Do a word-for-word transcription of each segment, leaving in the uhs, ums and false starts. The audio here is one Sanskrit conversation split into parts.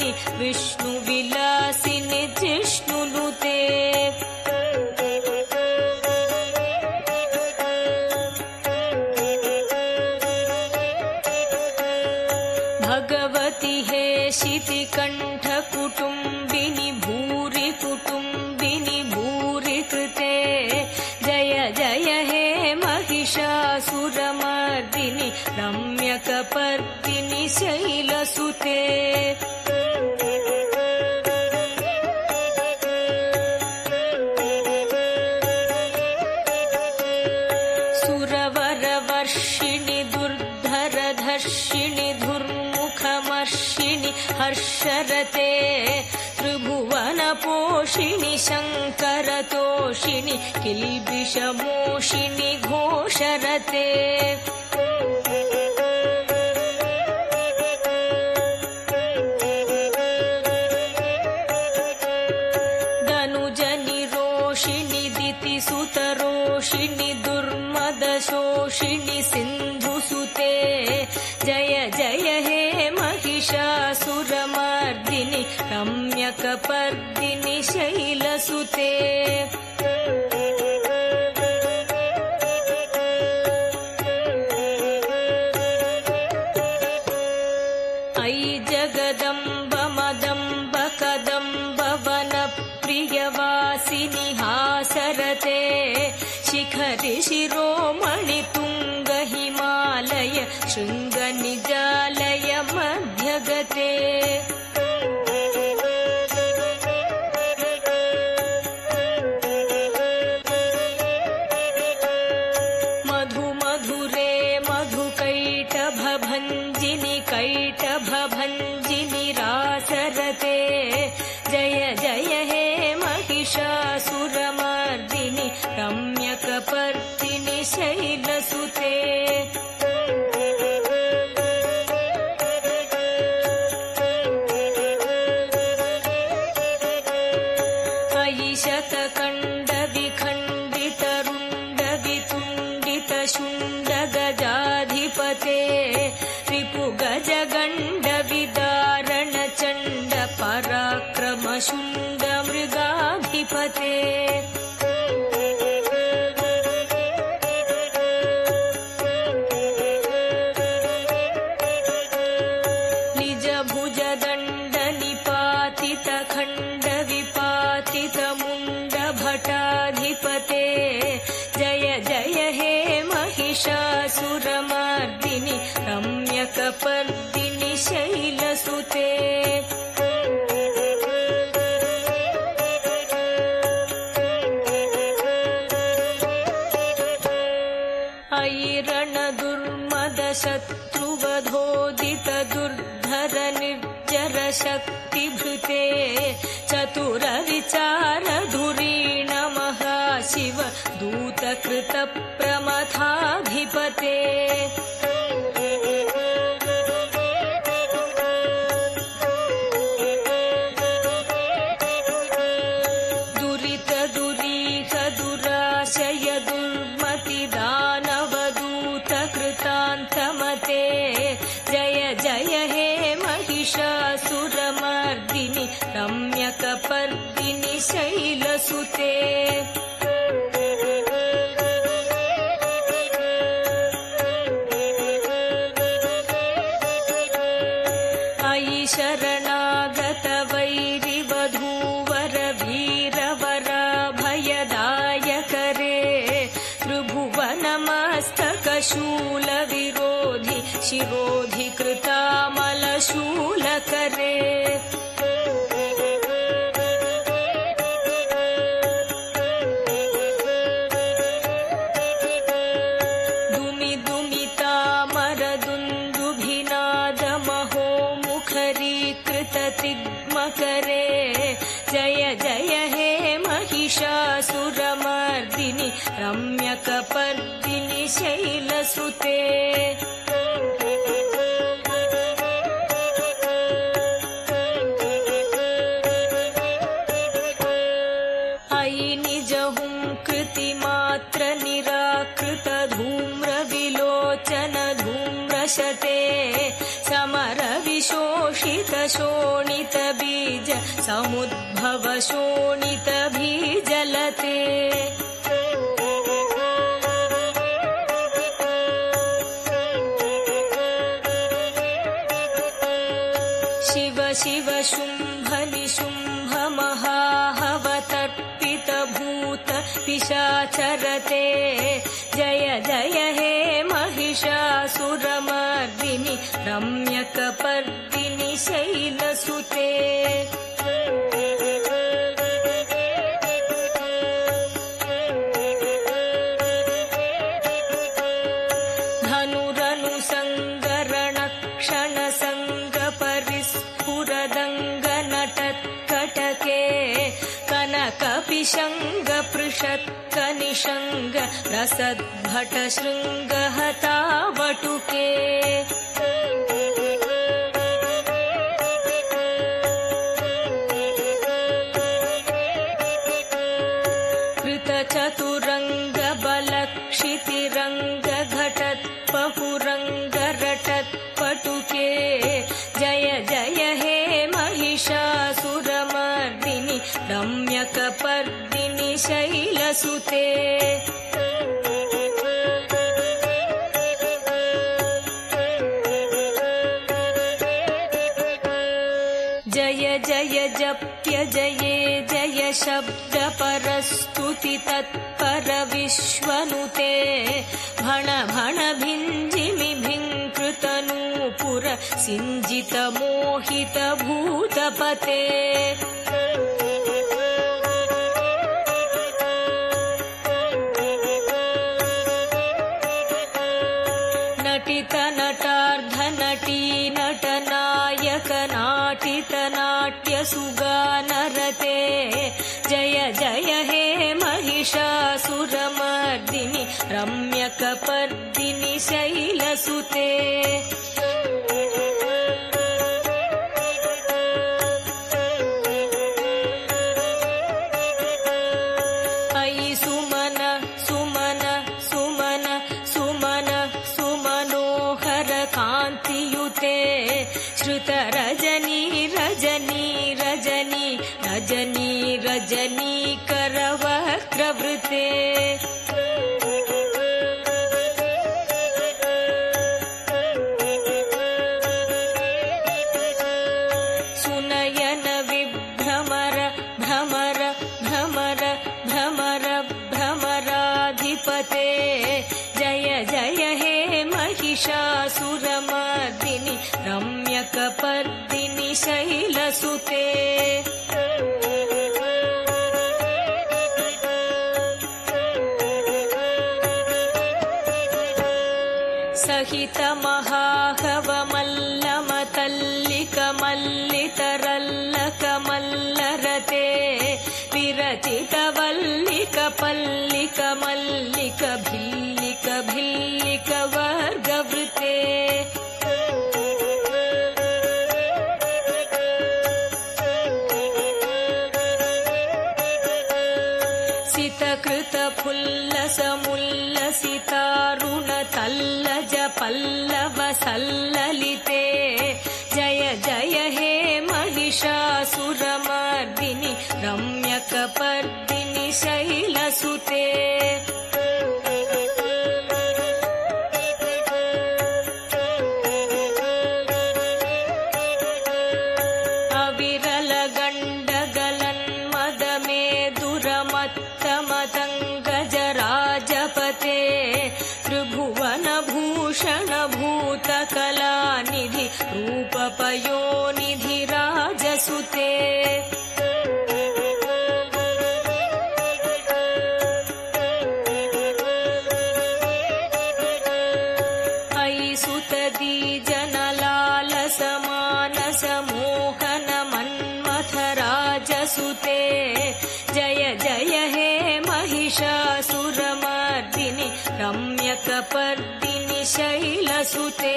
विष्णुविलासिनि जिष्णुनुते भगवति हे शितिकण्ठकुटुम्बिनि भूरि कुटुम्बिनि भूरि कृते जय जय हे महिषासुरमर्दिनि रम्यकपर्दिनि शैलसुते सुरवरवर्षिणि दुर्धरधर्षिणि धुर्मुखमर्षिणि हर्षरते त्रिभुवनपोषिणि शङ्करतोषिणि किल्बिषमोषिणि घोषरते दनुजनिरोषिणि दितिसुतरोषिणि दुर्मदशोषिणि सिन्धुसुते जय जय हे महिषासुरमर्दिनि रम्यकपर्दिनि शैलसुते अयि जगदम्ब मदम्ब कदम्ब वनप्रियवासिनि हासरते शिखरि शिरोमणि तुङ्ग हिमालय शृङ्गनिजालय मध्यगते मधु मधुरे मधुकैटभभञ्जिनि कैटभभञ्जिनि रासरते जय जय हे महिषासुरमर्दिनि रम्यकपर्दिनि शैलसुते अयि शतकण्डविखण्डितरुण्डवितुण्डितशुण्डगजाधिपते रिपुगजगण्डविदारणचण्ड पराक्रमशुण्डमृगाधिपते निजभुजदण्डनिपातितखण्डविपातितमुण्डभटाधिपते जय जय हे महिषासुरमर्दिनि रम्यकपर्दिनि शैलसुते अयि रणदुर्मदशत्रुवधोदितदुर्धर निर्जरशक्तिभृते चतुरविचारधुरीण महाशिव दूतकृतप्रमथाधिपते दुरितदुरीह दुराशय दुर्मतिदानवदूतकृतान्तमते जय जय हे महिषासुरमर्दिनि रम्यकपर्दिनि शैलसुते अयि शरणागतवैरिवधूवर वीरवराभयदायकरे त्रिभुवनमस्तकशूलविरोधि शिरोधि कृतामलशूलकरे दुमि दुमितामरदुन्दुभिनादमहो मुखरीकृततिग्मकरे जय जय हे महिषासुरमर्दिनि रम्यकपर्दिनि शैलसुते अयि निजहुङ्कृतिमात्र निराकृतधूम्रविलोचन धूम्रशते समरविशोषित शोणितबीज समुद्भव शोणितबीजलते शिव शिव शुम्भ निशुम्भ महाहवतर्पित भूत पिशाचरते जय जय हे महिषासुरमर्दिनि रम्यकपर्दिनि शैलसुते कनकपिशङ्ग पृषत्कनिशङ्ग रसद्भट शृङ्गहता वटुके कृतचतुरङ्ग बलक्षितिरङ्ग घटत्पपुरङ्ग रटत्पटुके जय जय हे महिषासुरमर्दिनि रम्यकपर्दिनि शैलसुते जय जय जप्य जये जय शब्द परस्तुति तत्पर विश्वनुते भण भण भिञ्जिमि भिङ्कृतनूपुर सिञ्जित मोहित भूतपते नटित नटार्ध नटी नटनायक नाटित नाट्य सुगानरते जय जय हे महिषासुरमर्दिनि रम्यकपर्दिनि शैलसुते अयि सुमन सुमन सुमन सुमन सुमनोहर कान्तियुते श्रुत रजनी रजनी रजनी रजनी रजनी करवक्त्रवृते सुनयन विभ्रमर भ्रमर भ्रमर भ्रमर भ्रमराधिपते जय जय हे महिषासुरमर्दिनि रम्यकपर्दिनि शैलसुते सहित महाहवमल्लमतल्लिक मल्लितरल्लक मल्लरते विरचित वल्लिक पल्लिक मल्लिक भिल्लिक भिल्लिक वर्गवृते सितकृत फुल्लसमुल्लसितारुण तल्लज पल्लव सल्ललिते जय जय हे महिषासुरमर्दिनि रम्यकपर्दिनि शैलसुते अविरल गण्डगलन्मदमे दुरमत्तमतङ्गजराजपते त्रिभुवन भूषण भूतकलानिधि रूपपयोनिधि राजसुते अयि सुतदी जनलालसमानस मोहन मन्मथ राजसुते जय जय हे महिषासुरमर्दिनि रम्यकपर्दिनि शैलसुते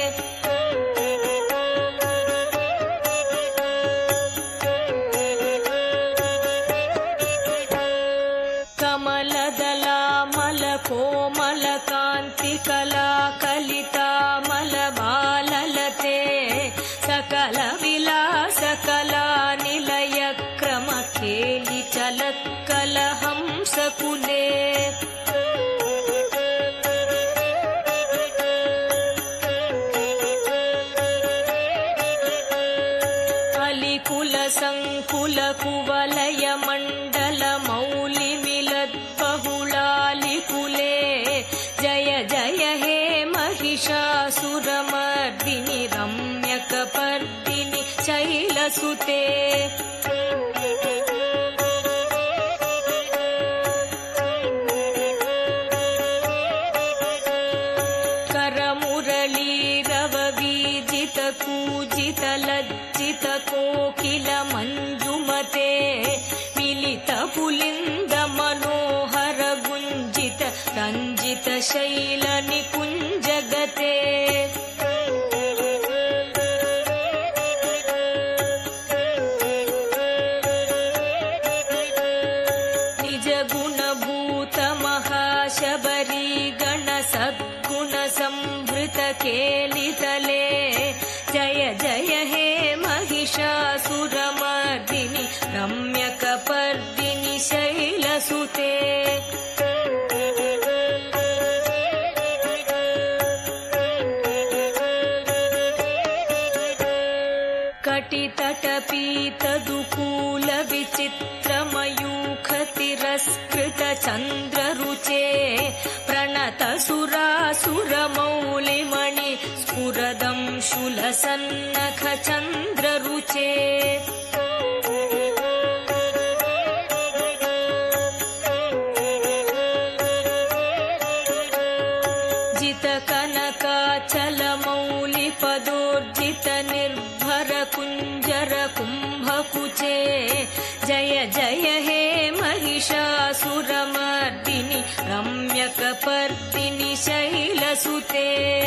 कमलदलामल कोमल कान्तिकला कलितामल बाललते सकल विला कुलसङ्कुलकुवलय मण्डल मौलिमिलद्बहुलालिकुले जय जय हे महिषासुरमर्दिनि रम्यकपर्दिनि शैलसुते कूजित लज्जित कोकिल मंजुमते मिलित पुलिंद मनोहर गुंजित रंजित शैल निकुंजगते निज गुण भूत महाशबरी गण सद्गुण संभृत केलितले जय जय हे महिषासुरमर्दिनि रम्यकपर्दिनि शैलसुते कटितटपीतदुकूल विचित्रमयूखतिरस्कृत चन्द्ररुचे प्रणत सुरासुरमौलिमणि स्फुरदं शूलसन्नख चन्द्ररुचे जित कनकाचल मौलिपदोर्जित निर्भर कुञ्जर कुम्भकुचे जय जय हे महिषासुरमर्दिनि रम्यकपर्दिनि शैलसुते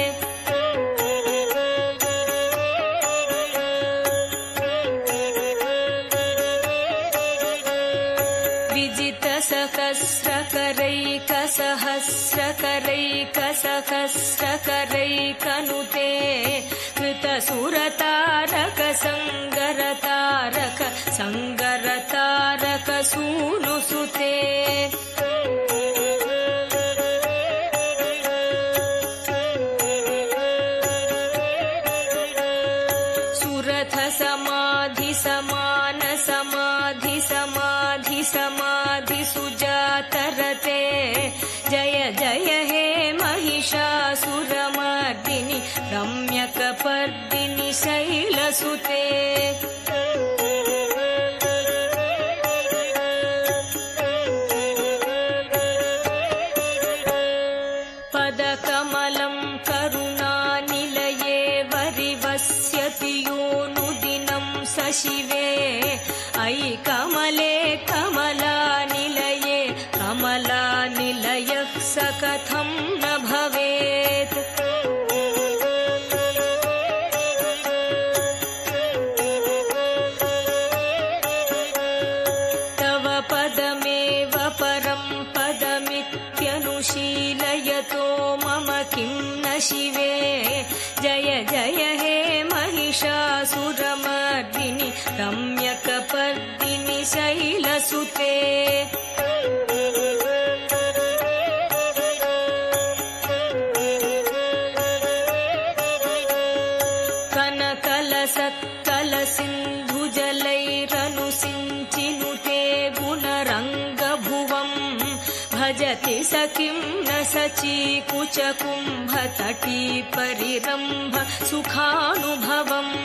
विजित सहस्रकरैक सहस्रकरैक सहस्रकरैकनुते कृत सुरतारक संगरतारक संगरतारक सूनुसुते सुरथ समाधि समान समाधि समाधि समाधि सुजातरते जय जय हे महिषासुरमर्दिनि रम्यकपर्दिनि शैलसुते पदकमलं करुणानिलये वरिवस्यति योनुदिनं सशिवे अयि कमले कमलानिलये कमलानिलयः स कथं न भवेत् तव पदमेव परं पदमित्यनुशीलयतो मम किं न शिवे जय जय हे महिषासुरमर्दिनि रम्यकपर्दिनि शैलसुते कनकलसत्कलसिन्धुजलैरनुसिञ्चिनुते गुणरङ्गभुवम् भजति स किं न सचीकुचकुम्भतटी परिरम्भ सुखानुभवम्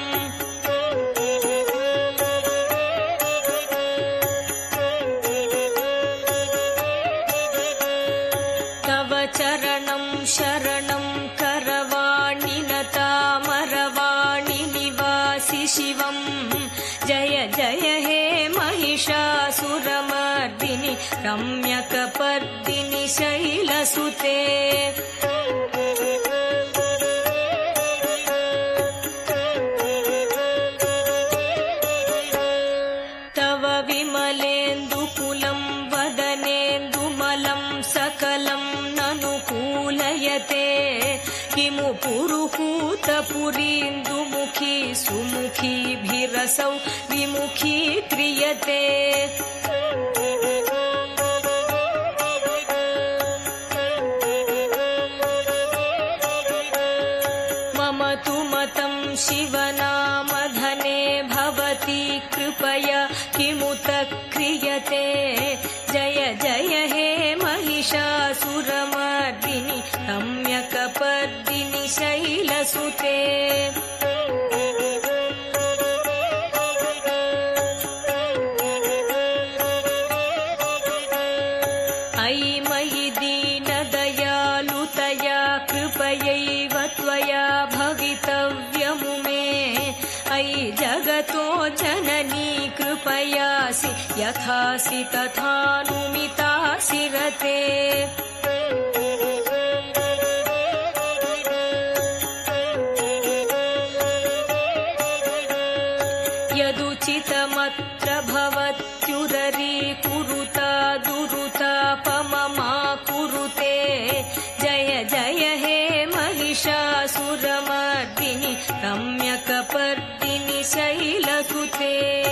तव चरणं शरणं करवाणि न तामरवाणि निवासि शिवम् जय जय हे महिषासुरमर्दिनि रम्यकपर्दिनि शैलसुते तव विमलेन्दुकुलं वदनेन्दुमलं सकलं ननुकूलयते किमु पुरुहूतपुरीन्दुमुखी सुमुखीभिरसौ विमुखी क्रियते मम तु मतं शिवनामधने भवति कृपया किमुत क्रियते जय जय हे महिषासुरमर्दिनि रम्यकपर्दिनि शैलसुते अयि मयि दीनदयालुतया कृपयैव त्वया भवितव्यमुमे अयि जगतो जननी कृपयासि यथासि तथानुमितासि रते यदुचितमत्र भवत्युररी कुरुता दुरुतापममा कुरुते जय जय हे महिषासुरमर्दिनि रम्यकपर्दिनि शैलसुते।